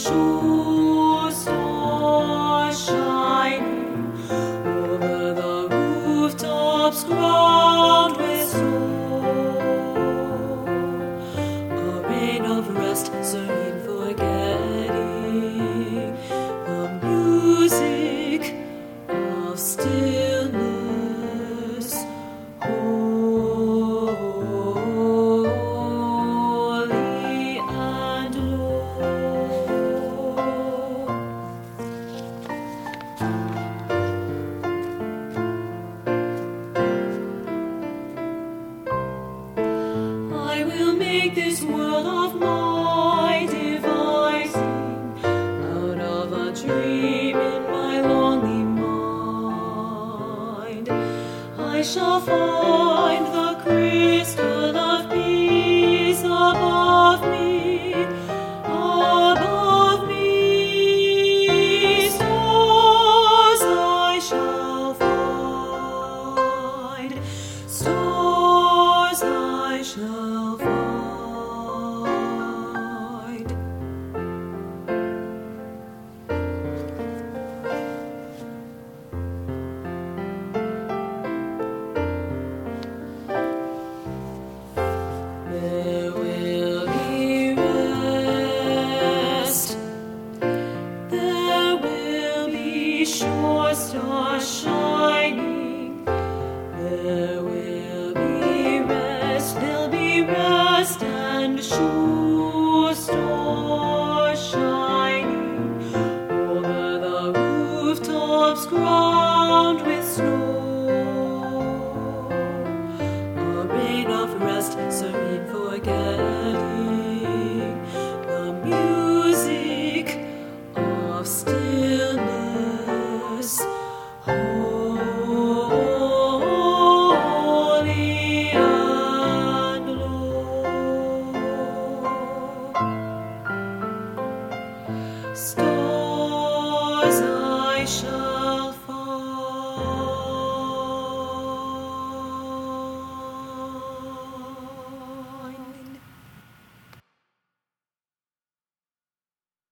Sure stars shining over the rooftops crowned with snow. A rain of rest serene forgetting the music of stillness. Holy and low. I will make this world of my devising out of a dream in my lonely mind. I shall find the crystal of peace above me, above me. Stars I shall find, stars I shall find. There will be rest. There will be sure stars shining. There will be rest. There'll be rest and sure stars shining over the rooftops crowned with snow. A rain of rest serene forgetting the music of stillness. Holy and low.